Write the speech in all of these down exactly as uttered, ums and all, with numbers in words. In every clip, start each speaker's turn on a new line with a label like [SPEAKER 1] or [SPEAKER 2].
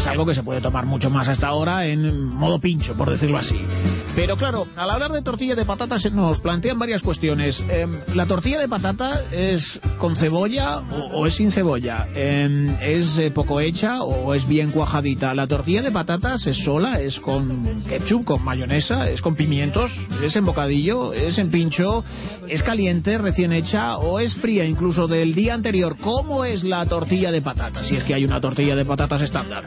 [SPEAKER 1] algo que se puede tomar mucho más hasta ahora en modo pincho, por decirlo así. Pero claro, al hablar de tortilla de patatas nos plantean varias cuestiones. Eh, ¿La tortilla de patata es con cebolla o, o es sin cebolla? Eh, ¿Es eh, poco hecha o es bien cuajadita? ¿La tortilla de patatas es sola? ¿Es con ketchup, con mayonesa? ¿Es con pimientos? ¿Es en bocadillo? ¿Es en pincho? ¿Es caliente, recién hecha o es fría incluso del día anterior? ¿Cómo es la tortilla de patatas? Si es que hay una tortilla de patatas estándar.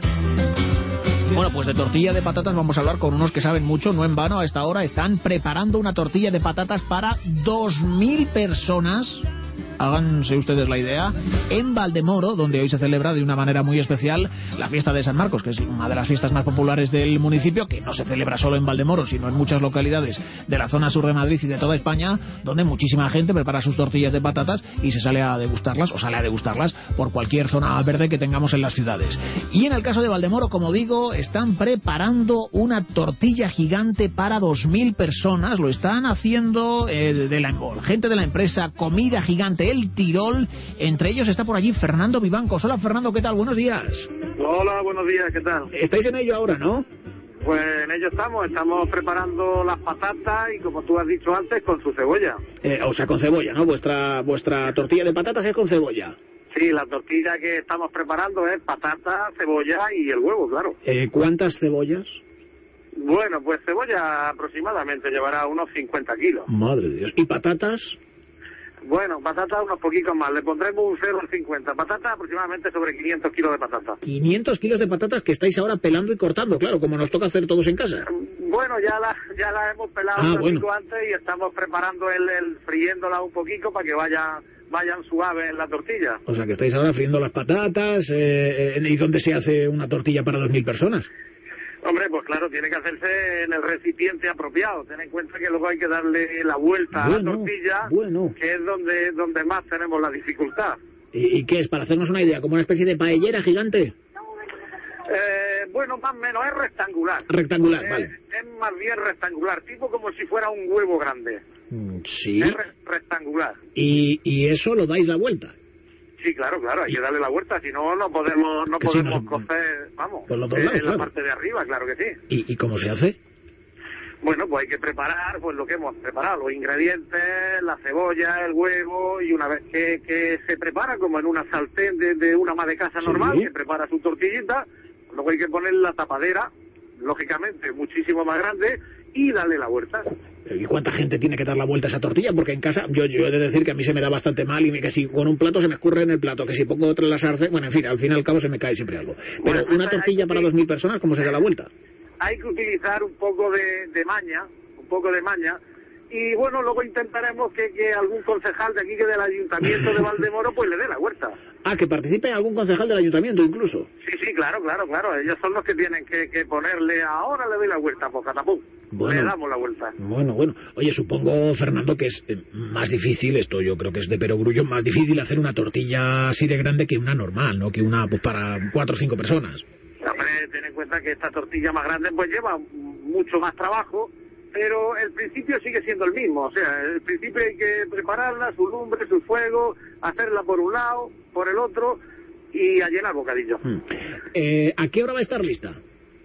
[SPEAKER 1] Bueno, pues de tortilla de patatas vamos a hablar con unos que saben mucho, no en vano. A esta hora están preparando una tortilla de patatas para dos mil personas. Háganse ustedes la idea, en Valdemoro, donde hoy se celebra de una manera muy especial la fiesta de San Marcos, que es una de las fiestas más populares del municipio, que no se celebra solo en Valdemoro, sino en muchas localidades de la zona sur de Madrid y de toda España, donde muchísima gente prepara sus tortillas de patatas y se sale a degustarlas, o sale a degustarlas por cualquier zona verde que tengamos en las ciudades. Y en el caso de Valdemoro, como digo, están preparando una tortilla gigante para dos mil personas, lo están haciendo eh, de la gente de la empresa Comida Gigante El Tirol. Entre ellos está por allí Fernando Vivancos. Hola Fernando, ¿qué tal? Buenos días.
[SPEAKER 2] Hola, buenos días, ¿qué tal?
[SPEAKER 1] Estáis en ello ahora, ¿no?
[SPEAKER 2] Pues en ello estamos, estamos preparando las patatas y como tú has dicho antes, con su cebolla.
[SPEAKER 1] Eh, o sea, con cebolla, ¿no? Vuestra vuestra tortilla de patatas es con cebolla.
[SPEAKER 2] Sí, la tortilla que estamos preparando es patata, cebolla y el huevo, claro.
[SPEAKER 1] Eh, ¿Cuántas cebollas?
[SPEAKER 2] Bueno, pues cebolla aproximadamente llevará unos cincuenta kilos.
[SPEAKER 1] Madre de Dios. ¿Y patatas?
[SPEAKER 2] Bueno, patata unos poquitos más, le pondremos un cero al cincuenta. Patata aproximadamente sobre quinientos kilos de patata.
[SPEAKER 1] quinientos kilos de patatas que estáis ahora pelando y cortando, claro, como nos toca hacer todos en casa.
[SPEAKER 2] Bueno, ya la, ya la hemos pelado
[SPEAKER 1] ah,
[SPEAKER 2] un poquito
[SPEAKER 1] bueno.
[SPEAKER 2] antes y estamos preparando el, el friéndola un poquito para que vaya, vayan suaves en la tortilla.
[SPEAKER 1] O sea que estáis ahora friendo las patatas, eh, eh, ¿y dónde se hace una tortilla para dos mil personas?
[SPEAKER 2] Hombre, pues claro, tiene que hacerse en el recipiente apropiado. Ten en cuenta que luego hay que darle la vuelta
[SPEAKER 1] bueno,
[SPEAKER 2] a la tortilla,
[SPEAKER 1] bueno.
[SPEAKER 2] que es donde donde más tenemos la dificultad.
[SPEAKER 1] ¿Y, ¿Y qué es? Para hacernos una idea, ¿como una especie de paellera gigante?
[SPEAKER 2] Eh, bueno, más o menos, es rectangular.
[SPEAKER 1] Rectangular,
[SPEAKER 2] es,
[SPEAKER 1] vale.
[SPEAKER 2] Es más bien rectangular, tipo como si fuera un huevo grande.
[SPEAKER 1] Mm, sí.
[SPEAKER 2] Es re rectangular.
[SPEAKER 1] ¿Y, ¿Y eso lo dais la vuelta?
[SPEAKER 2] Sí, claro, claro, hay que darle la vuelta, si no, no podemos no
[SPEAKER 1] que
[SPEAKER 2] podemos
[SPEAKER 1] sí, no,
[SPEAKER 2] cocer, vamos,
[SPEAKER 1] por los dos lados,
[SPEAKER 2] en la
[SPEAKER 1] claro.
[SPEAKER 2] parte de arriba, claro que sí.
[SPEAKER 1] ¿Y, ¿Y cómo se hace?
[SPEAKER 2] Bueno, pues hay que preparar pues lo que hemos preparado, los ingredientes, la cebolla, el huevo, y una vez que, que se prepara, como en una sartén de, de una ama de casa
[SPEAKER 1] sí.
[SPEAKER 2] normal, que prepara su tortillita, luego hay que poner la tapadera, lógicamente muchísimo más grande, y darle la vuelta.
[SPEAKER 1] ¿Y cuánta gente tiene que dar la vuelta a esa tortilla? Porque en casa, yo, yo he de decir que a mí se me da bastante mal y que si con un plato se me escurre en el plato, que si pongo otro en la sartén, bueno, en fin, al fin y al cabo se me cae siempre algo. Pero
[SPEAKER 2] bueno,
[SPEAKER 1] una tortilla para dos mil personas, ¿cómo se da la vuelta?
[SPEAKER 2] Hay que utilizar un poco de, de maña, un poco de maña, y bueno, luego intentaremos que, que algún concejal de aquí, que del Ayuntamiento de Valdemoro, pues le dé la vuelta.
[SPEAKER 1] Ah, que participe algún concejal del Ayuntamiento incluso.
[SPEAKER 2] Sí, sí, claro, claro, claro, ellos son los que tienen que, que ponerle, ahora le doy la vuelta, pues catapum,
[SPEAKER 1] bueno,
[SPEAKER 2] le damos la vuelta.
[SPEAKER 1] Bueno, bueno, oye, supongo, Fernando, que es eh, más difícil, esto yo creo que es de perogrullo, más difícil hacer una tortilla así de grande que una normal, ¿no? Que una pues para cuatro o cinco personas.
[SPEAKER 2] Hombre, ten en cuenta que esta tortilla más grande pues lleva mucho más trabajo, pero el principio sigue siendo el mismo, o sea, el principio hay que prepararla, su lumbre, su fuego, hacerla por un lado, por el otro, y a llenar bocadillo.
[SPEAKER 1] Hmm. Eh, ¿A qué hora va a estar lista?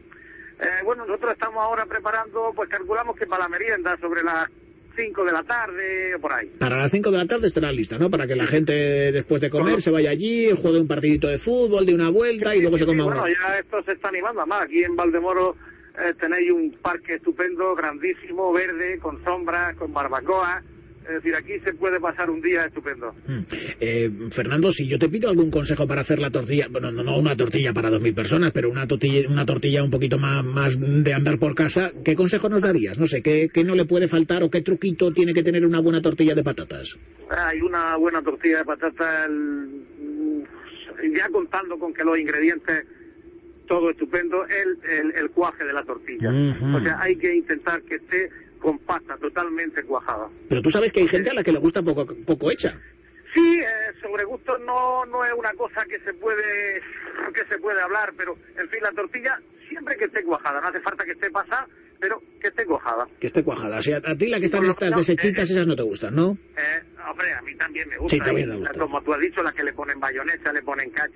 [SPEAKER 2] Eh, bueno, nosotros estamos ahora preparando, pues calculamos que para la merienda, sobre las cinco de la tarde o por ahí.
[SPEAKER 1] Para las cinco de la tarde estará lista, ¿no? Para que la gente después de comer se vaya allí, juegue un partidito de fútbol, de una vuelta sí, y luego
[SPEAKER 2] sí,
[SPEAKER 1] se coma
[SPEAKER 2] sí,
[SPEAKER 1] una.
[SPEAKER 2] Bueno, ya esto se está animando más. Aquí en Valdemoro eh, tenéis un parque estupendo, grandísimo, verde, con sombras, con barbacoa. Es decir, aquí se puede pasar un día estupendo.
[SPEAKER 1] Hmm. Eh, Fernando, si yo te pido algún consejo para hacer la tortilla, bueno, no, no una tortilla para dos mil personas, pero una tortilla, una tortilla un poquito más, más de andar por casa, ¿qué consejo nos darías? No sé, ¿qué, qué no le puede faltar o qué truquito tiene que tener una buena tortilla de patatas?
[SPEAKER 2] Hay una buena tortilla de patatas, el, ya contando con que los ingredientes, todo estupendo, el, el, el cuaje de la tortilla. Uh-huh. O sea, hay que intentar que esté con pasta totalmente cuajada.
[SPEAKER 1] Pero tú sabes que hay gente a la que le gusta poco, poco hecha.
[SPEAKER 2] Sí, eh, sobre gusto no no es una cosa que se puede que se puede hablar, pero en fin, la tortilla siempre que esté cuajada, no hace falta que esté pasada, pero que esté cuajada.
[SPEAKER 1] Que esté cuajada. O sea, a ti la que están estas no, desechitas, eh, esas no te gustan, ¿no?
[SPEAKER 2] Eh, hombre, a mí también me gusta.
[SPEAKER 1] Sí, también me gusta.
[SPEAKER 2] Como tú has dicho, las que le ponen bayonesa, le ponen cachi,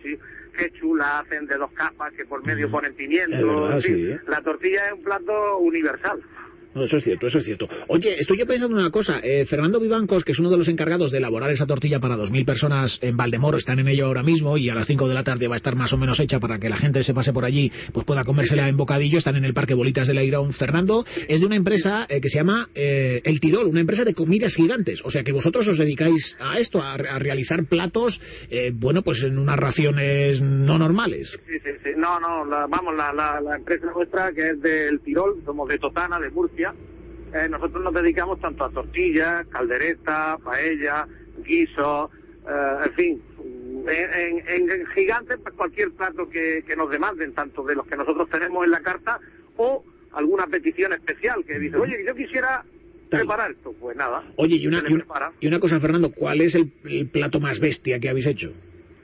[SPEAKER 2] ketchup la hacen de dos capas, que por medio ponen pimiento.
[SPEAKER 3] Es verdad,
[SPEAKER 2] en fin,
[SPEAKER 3] sí, ¿eh?
[SPEAKER 2] La tortilla es un plato universal.
[SPEAKER 3] No, eso es cierto, eso es cierto. Oye, estoy yo pensando en una cosa. Eh, Fernando Vivancos, que es uno de los encargados de elaborar esa tortilla para dos mil personas en Valdemoro, están en ello ahora mismo y a las cinco de la tarde va a estar más o menos hecha para que la gente se pase por allí, pues pueda comérsela en bocadillo. Están en el Parque Bolitas del Airón. Fernando es de una empresa eh, que se llama eh, El Tirol, una empresa de comidas gigantes. O sea que vosotros os dedicáis a esto, a, a realizar platos, eh, bueno, pues en unas raciones no normales.
[SPEAKER 2] Sí, sí, sí. No, no, la, vamos, la, la, la empresa nuestra, que es del Tirol, somos de Totana, de Murcia. Eh, nosotros nos dedicamos tanto a tortillas, calderetas, paella, guisos, eh, en fin, en, en, en gigantes, pues cualquier plato que, que nos demanden, tanto de los que nosotros tenemos en la carta o alguna petición especial que dice, oye, yo quisiera preparar esto, pues nada.
[SPEAKER 3] Oye, y una, y una, y una cosa, Fernando, ¿cuál es el, el plato más bestia que habéis hecho?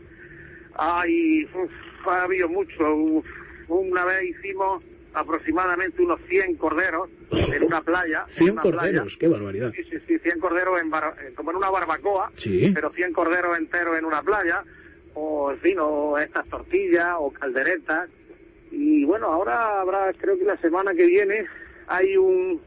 [SPEAKER 2] Ay, uf, ha habido mucho. Uf, una vez hicimos aproximadamente unos cien corderos en una playa.
[SPEAKER 3] ¿cien
[SPEAKER 2] una
[SPEAKER 3] corderos?
[SPEAKER 2] Playa.
[SPEAKER 3] ¡Qué barbaridad!
[SPEAKER 2] Sí, sí, sí, cien corderos en bar, como en una barbacoa,
[SPEAKER 3] sí.
[SPEAKER 2] Pero cien corderos enteros en una playa, o en fin, o estas tortillas, o calderetas. Y bueno, ahora habrá, creo que la semana que viene, hay un,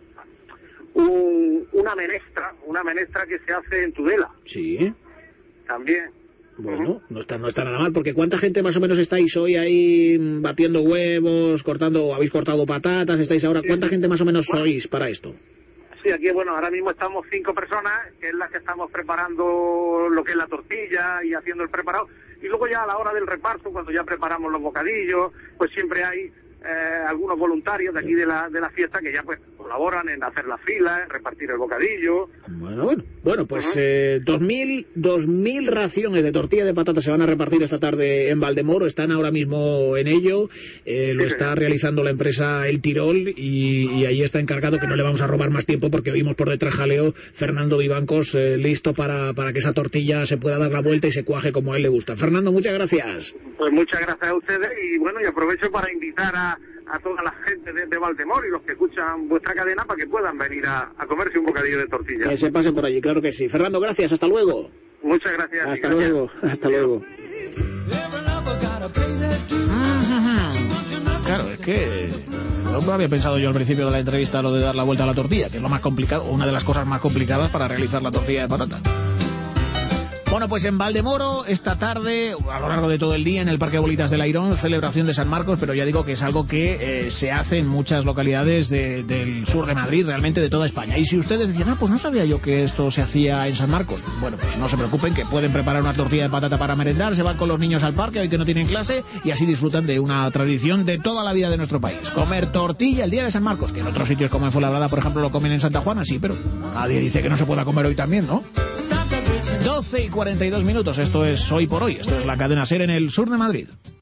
[SPEAKER 2] un una menestra, una menestra que se hace en Tudela.
[SPEAKER 3] Sí.
[SPEAKER 2] También.
[SPEAKER 3] Bueno, no está, no está nada mal, porque ¿cuánta gente más o menos estáis hoy ahí batiendo huevos, cortando, o habéis cortado patatas, estáis ahora? ¿Cuánta gente más o menos sois para esto?
[SPEAKER 2] Sí, aquí, bueno, ahora mismo estamos cinco personas, que es la que estamos preparando lo que es la tortilla y haciendo el preparado. Y luego ya a la hora del reparto, cuando ya preparamos los bocadillos, pues siempre hay eh, algunos voluntarios de aquí de la, de la fiesta que ya pues colaboran en hacer las filas, en repartir el bocadillo.
[SPEAKER 3] Bueno, bueno, bueno, pues
[SPEAKER 2] uh-huh.
[SPEAKER 3] eh, dos mil, dos mil raciones de tortilla de patata se van a repartir esta tarde en Valdemoro, están ahora mismo en ello, eh, lo
[SPEAKER 2] sí,
[SPEAKER 3] está
[SPEAKER 2] señor.
[SPEAKER 3] realizando la empresa El Tirol y, y ahí está encargado, que no le vamos a robar más tiempo porque oímos por detrás jaleo, Fernando Vivancos, eh, listo para, para que esa tortilla se pueda dar la vuelta y se cuaje como a él le gusta. Fernando, muchas gracias.
[SPEAKER 2] Pues muchas gracias a ustedes y bueno, y aprovecho para invitar a a toda la gente de, de Valdemoro y los que escuchan vuestra cadena para que puedan venir a, a comerse un bocadillo de tortilla.
[SPEAKER 3] Que se pasen por allí, claro que sí. Fernando, gracias, hasta luego.
[SPEAKER 2] Muchas gracias.
[SPEAKER 3] Hasta
[SPEAKER 2] gracias.
[SPEAKER 3] luego, hasta luego.
[SPEAKER 1] Claro, es que no había pensado yo al principio de la entrevista lo de dar la vuelta a la tortilla, que es lo más complicado, una de las cosas más complicadas para realizar la tortilla de patata. Bueno, pues en Valdemoro, esta tarde, a lo largo de todo el día, en el Parque Bolitas del Airón, celebración de San Marcos, pero ya digo que es algo que eh, se hace en muchas localidades de, del sur de Madrid, realmente de toda España. Y si ustedes decían, ah, pues no sabía yo que esto se hacía en San Marcos, bueno, pues no se preocupen, que pueden preparar una tortilla de patata para merendar, se van con los niños al parque hoy que no tienen clase y así disfrutan de una tradición de toda la vida de nuestro país. Comer tortilla el día de San Marcos, que en otros sitios como en Fuenlabrada, por ejemplo, lo comen en Santa Juana, sí, pero nadie dice que no se pueda comer hoy también, ¿no? doce y cuarenta y dos minutos, esto es Hoy por Hoy, esto es la cadena SER en el sur de Madrid.